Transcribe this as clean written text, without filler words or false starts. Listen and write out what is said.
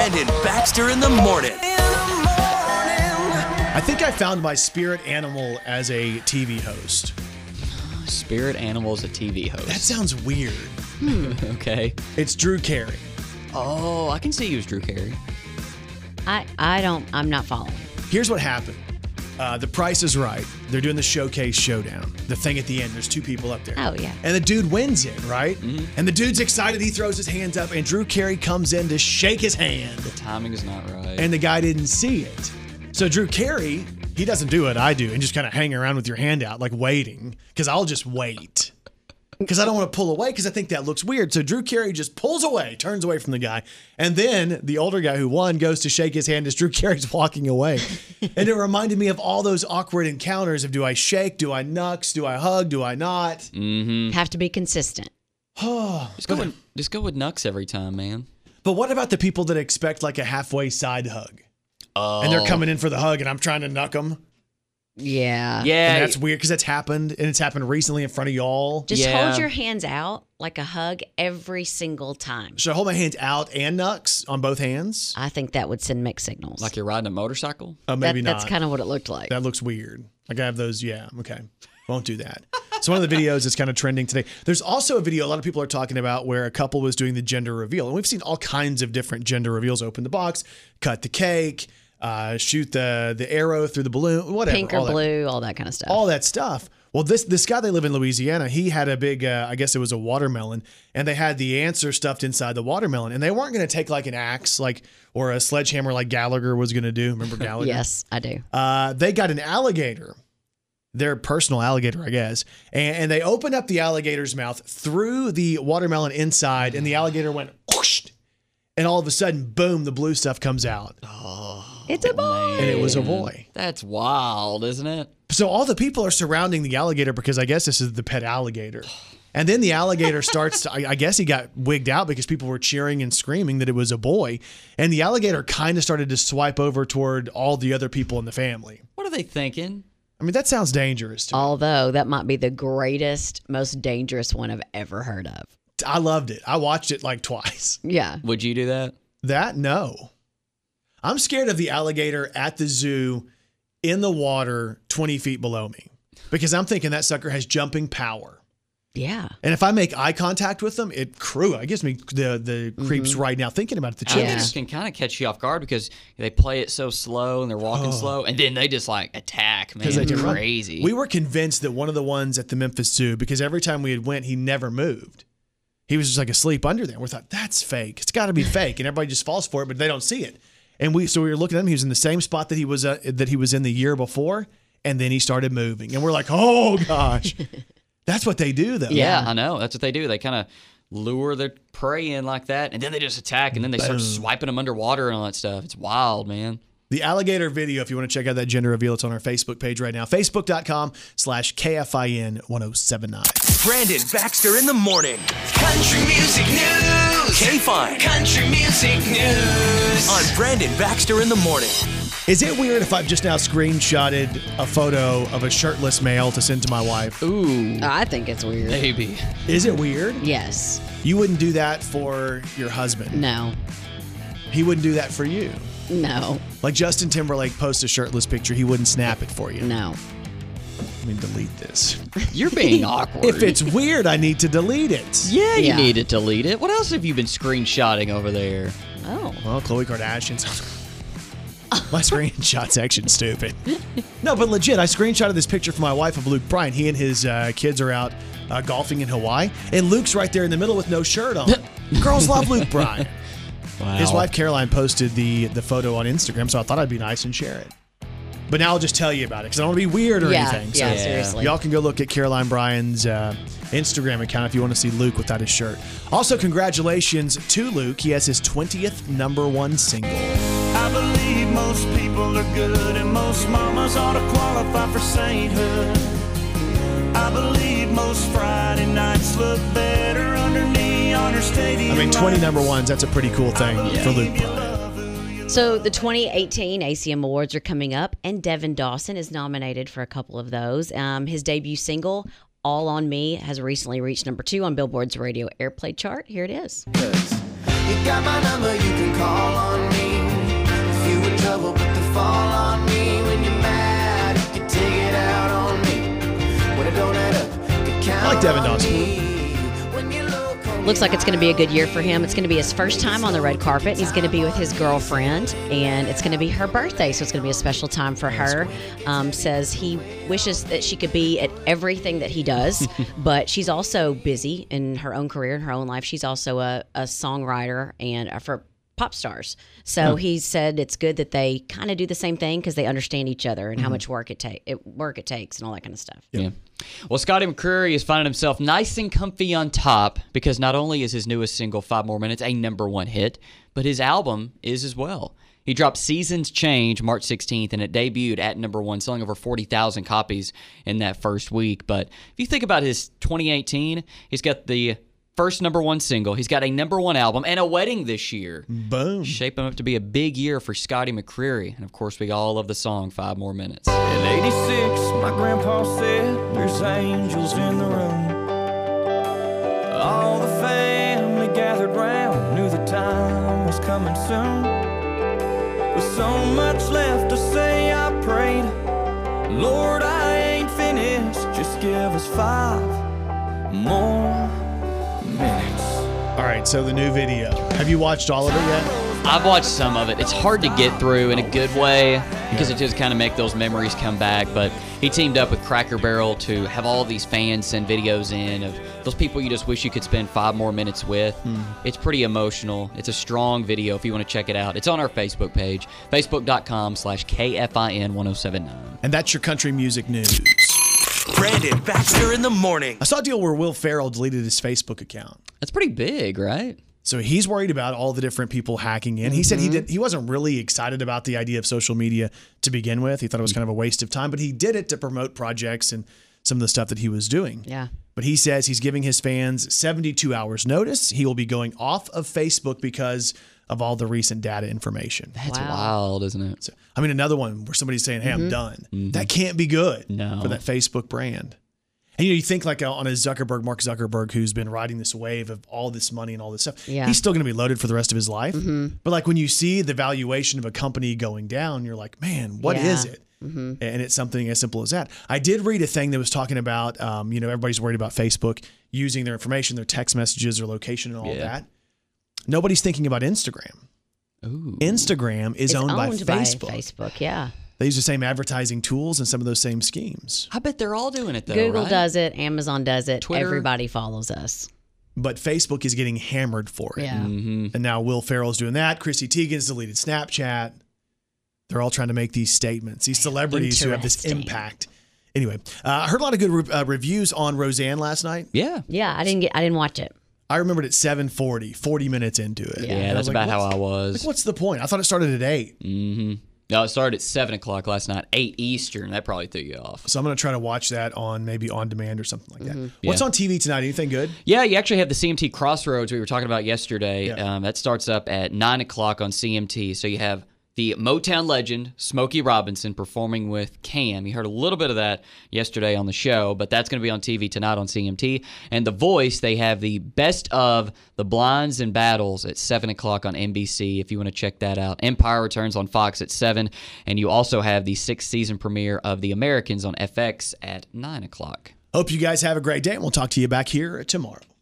Brandon Baxter in the morning. I think I found my spirit animal as a TV host. Spirit animal is a TV host. That sounds weird. Okay. It's Drew Carey. Oh, I can see you as Drew Carey. I'm not following. Here's what happened. The Price is Right. They're doing the Showcase Showdown. The thing at the end. There's two people up there. Oh, yeah. And the dude wins it, right? Mm-hmm. And the dude's excited. He throws his hands up, and Drew Carey comes in to shake his hand. The timing is not right. And the guy didn't see it. So Drew Carey, he doesn't do what I do and just kind of hang around with your hand out, like waiting, because I'll just wait. Because I don't want to pull away because I think that looks weird. So Drew Carey just pulls away, turns away from the guy. And then the older guy who won goes to shake his hand as Drew Carey's walking away. And it reminded me of all those awkward encounters of do I shake, do I nux, do I hug, do I not? Mm-hmm. Have to be consistent. Just go with nux every time, man. But what about the people that expect like a halfway side hug? And they're coming in for the hug and I'm trying to nuck them? Yeah. And that's weird because that's happened, and it's happened recently in front of y'all. Just hold your hands out like a hug every single time. Should I hold my hands out and nux on both hands? I think that would send mixed signals. Like you're riding a motorcycle? Maybe not. That's kind of what it looked like. That looks weird. Like I have those, yeah, okay. Won't do that. So one of the videos is kind of trending today. There's also a video a lot of people are talking about where a couple was doing the gender reveal. And we've seen all kinds of different gender reveals. Open the box, cut the cake, shoot the arrow through the balloon, whatever. Pink or blue, all that kind of stuff. All that stuff. Well, this guy, they live in Louisiana. He had a big, I guess it was a watermelon, and they had the answer stuffed inside the watermelon. And they weren't going to take like an axe, or a sledgehammer like Gallagher was going to do. Remember Gallagher? Yes, I do. They got an alligator, their personal alligator, I guess, and they opened up the alligator's mouth through the watermelon inside, and the alligator went whoosh, and all of a sudden, boom, the blue stuff comes out. It's a boy. And it was a boy. That's wild, isn't it? So all the people are surrounding the alligator because I guess this is the pet alligator. And then the alligator starts to, I guess he got wigged out because people were cheering and screaming that it was a boy. And the alligator kind of started to swipe over toward all the other people in the family. What are they thinking? I mean, that sounds dangerous to me. Although that might be the greatest, most dangerous one I've ever heard of. I loved it. I watched it like twice. Yeah. Would you do that? That? No. I'm scared of the alligator at the zoo in the water 20 feet below me because I'm thinking that sucker has jumping power. Yeah. And if I make eye contact with them, it gives me the creeps right now thinking about it. The Alligators can kind of catch you off guard because they play it so slow and they're walking slow, and then they just like attack, man. They It's can run. crazy. We were convinced that one of the ones at the Memphis Zoo, because every time we had went, he never moved. He was just like asleep under there. We thought, that's fake. It's got to be fake. And everybody just falls for it, but they don't see it. And we were looking at him. He was in the same spot that he was in the year before, and then he started moving. And we're like, oh gosh, that's what they do, though. Yeah, I know. That's what they do. They kind of lure their prey in like that, and then they just attack, and then they start swiping them underwater and all that stuff. It's wild, man. The alligator video, if you want to check out that gender reveal, it's on our Facebook page right now. Facebook.com/KFIN1079. Brandon Baxter in the morning. Country music news. K-Fine. Country music news. On Brandon Baxter in the morning. Is it weird if I've just now screenshotted a photo of a shirtless male to send to my wife? Ooh. I think it's weird. Maybe. Is it weird? Yes. You wouldn't do that for your husband. No. He wouldn't do that for you. No. Like Justin Timberlake posts a shirtless picture, he wouldn't snap it for you. No. Let me delete this. You're being awkward. If it's weird, I need to delete it. Yeah, you need to delete it. What else have you been screenshotting over there? Oh. Well, Khloe Kardashian's my screenshot section's stupid. No, but legit, I screenshotted this picture from my wife of Luke Bryan. He and his kids are out golfing in Hawaii, and Luke's right there in the middle with no shirt on. Girls love Luke Bryan. Wow. His wife Caroline posted the photo on Instagram, so I thought I'd be nice and share it. But now I'll just tell you about it because I don't want to be weird or anything. So Yeah, seriously. y'all can go look at Caroline Bryan's Instagram account if you want to see Luke without his shirt. Also, congratulations to Luke. He has his 20th #1 single. I believe most people are good and most mamas ought to qualify for sainthood. I believe most Friday nights look better under neon or stadium. I mean, 20 #1s, that's a pretty cool thing for Luke Bryan. So the 2018 ACM Awards are coming up, and Devin Dawson is nominated for a couple of those. His debut single, All on Me, has recently reached #2 on Billboard's radio airplay chart. Here it is. You got my number, you can call on me. If you in trouble, put the fall on me. When you're mad, you can take it out on me. When it don't add up, you can count I like Devin on Dawson. me. When you look on Looks like it's going to be a good year for him. It's going to be his first time on the red carpet. He's going to be with his girlfriend, and it's going to be her birthday, so it's going to be a special time for her. Says he wishes that she could be at everything that he does, but she's also busy in her own career, in her own life. She's also a songwriter and for pop stars. So he said it's good that they kind of do the same thing because they understand each other and how much work it takes and all that kind of stuff. Yeah. Well, Scotty McCreery is finding himself nice and comfy on top because not only is his newest single, 5 More Minutes, a #1 hit, but his album is as well. He dropped Seasons Change March 16th, and it debuted at #1, selling over 40,000 copies in that first week. But if you think about his 2018, he's got the first #1 single. He's got a #1 album and a wedding this year. Boom. Shaping up to be a big year for Scotty McCreery. And, of course, we all love the song 5 More Minutes. In 86, my grandpa said, there's angels in the room. All the family gathered round, knew the time was coming soon. With so much left to say, I prayed, Lord, I ain't finished, just give us 5 more minutes. All right, so the new video. Have you watched all of it yet? I've watched some of it. It's hard to get through in a good way because it just kind of make those memories come back. But he teamed up with Cracker Barrel to have all these fans send videos in of those people you just wish you could spend 5 more minutes with. It's pretty emotional. It's a strong video if you want to check it out. It's on our Facebook page, facebook.com/KFIN1079. And that's your country music news. Brandon Baxter in the morning. I saw a deal where Will Ferrell deleted his Facebook account. That's pretty big, right? So he's worried about all the different people hacking in. He said he wasn't really excited about the idea of social media to begin with. He thought it was kind of a waste of time, but he did it to promote projects and some of the stuff that he was doing. Yeah. But he says he's giving his fans 72 hours notice. He will be going off of Facebook because of all the recent data information. That's Wow. wild, isn't it? So, I mean, another one where somebody's saying, hey, I'm done. That can't be good No. for that Facebook brand. And you think like on a Zuckerberg, Mark Zuckerberg, who's been riding this wave of all this money and all this stuff, Yeah. he's still going to be loaded for the rest of his life. But like when you see the valuation of a company going down, you're like, man, what is it? And it's something as simple as that. I did read a thing that was talking about, everybody's worried about Facebook using their information, their text messages, their location and all that. Nobody's thinking about Instagram. Ooh. Instagram is It's owned by Facebook. Facebook, yeah. They use the same advertising tools and some of those same schemes. I bet they're all doing it, though, Google right? does it. Amazon does it. Twitter. Everybody follows us. But Facebook is getting hammered for it. Yeah. And now Will Ferrell's doing that. Chrissy Teigen's deleted Snapchat. They're all trying to make these statements. These celebrities who have this Interesting. impact. Anyway, I heard a lot of good reviews on Roseanne last night. Yeah. Yeah, I didn't watch it. I remembered at 7:40, 40 minutes into it. Yeah, And I that's was like, about how I was. What's the point? I thought it started at 8. No, it started at 7 o'clock last night, 8 Eastern. That probably threw you off. So I'm going to try to watch that on maybe on demand or something like that. What's Yeah. on TV tonight? Anything good? Yeah, you actually have the CMT Crossroads we were talking about yesterday. Yeah. That starts up at 9 o'clock on CMT. So you have the Motown legend, Smokey Robinson, performing with Cam. You heard a little bit of that yesterday on the show, but that's going to be on TV tonight on CMT. And The Voice, they have the best of the Blinds and Battles at 7 o'clock on NBC, if you want to check that out. Empire returns on Fox at 7, and you also have the 6th season premiere of The Americans on FX at 9 o'clock. Hope you guys have a great day, and we'll talk to you back here tomorrow.